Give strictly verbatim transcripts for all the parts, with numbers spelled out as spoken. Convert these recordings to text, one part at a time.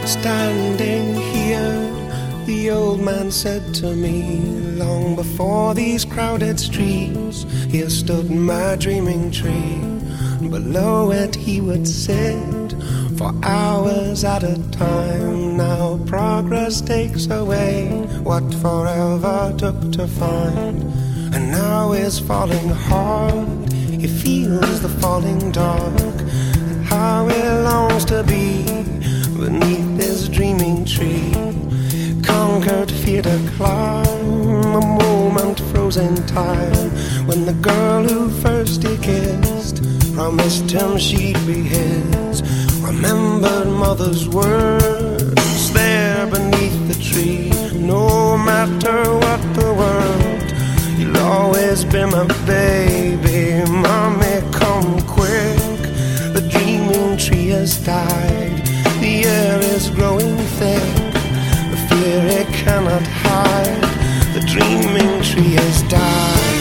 Standing here, the old man said to me, long before these crowded streets, here stood my dreaming tree. Below it he would sit for hours at a time. Now progress takes away what forever took to find. And now is falling hard, he feels the falling dark, and how he longs to be beneath this dreaming tree. Conquered fear to climb, a moment frozen time, when the girl who first he kissed promised him she'd be his. Remembered mother's words there beneath the tree. No matter what the world, you'll always be my baby. Mommy, come quick, the dreaming tree has died. The air is growing thick, the fear it cannot hide. The dreaming tree has died.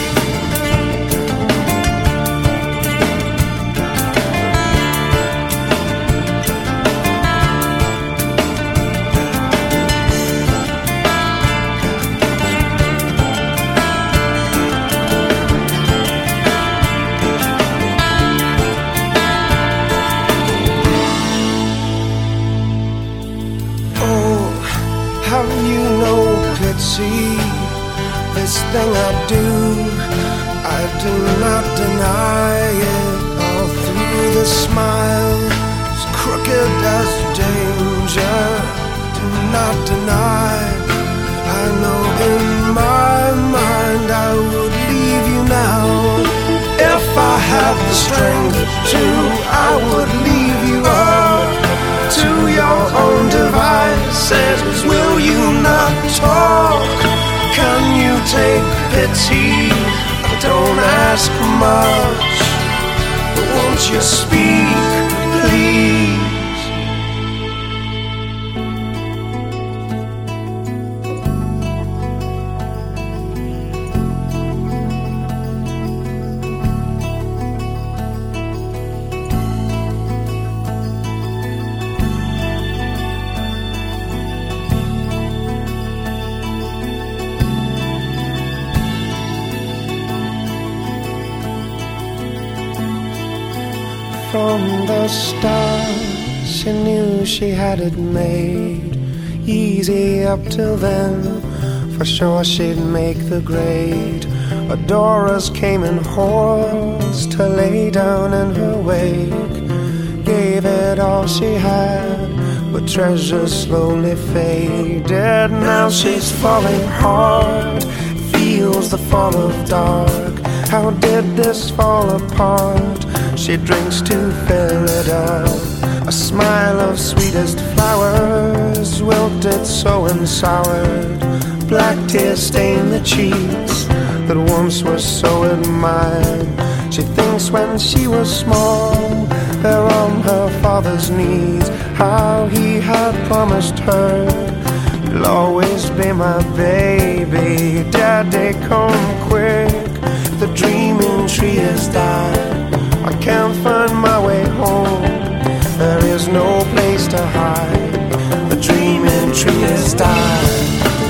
Have you no pity? This thing I do, I do not deny it. All through the smile, as crooked as danger, do not deny. I know in my mind I would leave you now. If I had the strength to, I would leave you up to your own devices. Will you not talk? Can you take pity? I don't ask much, but won't you speak, please? From the start, she knew she had it made easy up till then. For sure she'd make the grade. Adorers came in hordes to lay down in her wake. Gave it all she had, but treasures slowly faded. Now she's falling hard, feels the fall of dark. How did this fall apart? She drinks to fill it up. A smile of sweetest flowers, wilted so and soured. Black tears stain the cheeks that once were so admired. She thinks when she was small, there on her father's knees, how he had promised her, you'll always be my baby. Daddy, come quick, the dreaming tree has died. I can't find my way home, there is no place to hide. The dreaming tree has died.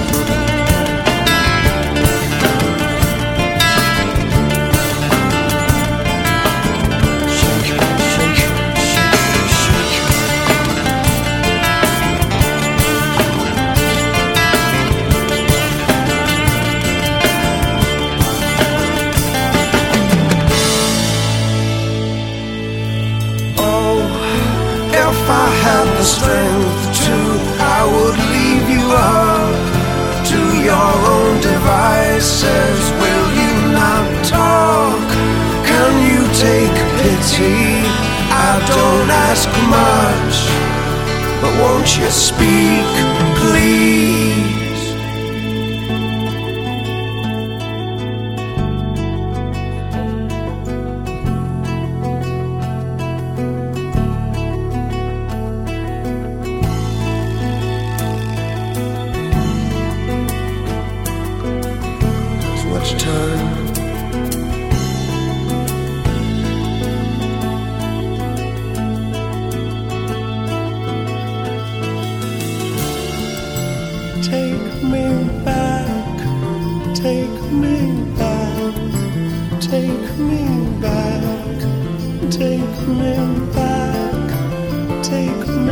If I had the strength to, I would leave you up to your own devices. Will you not talk? Can you take pity? I don't ask much, but won't you speak, please? Time. take me back, take me back, take me back, take me back, take me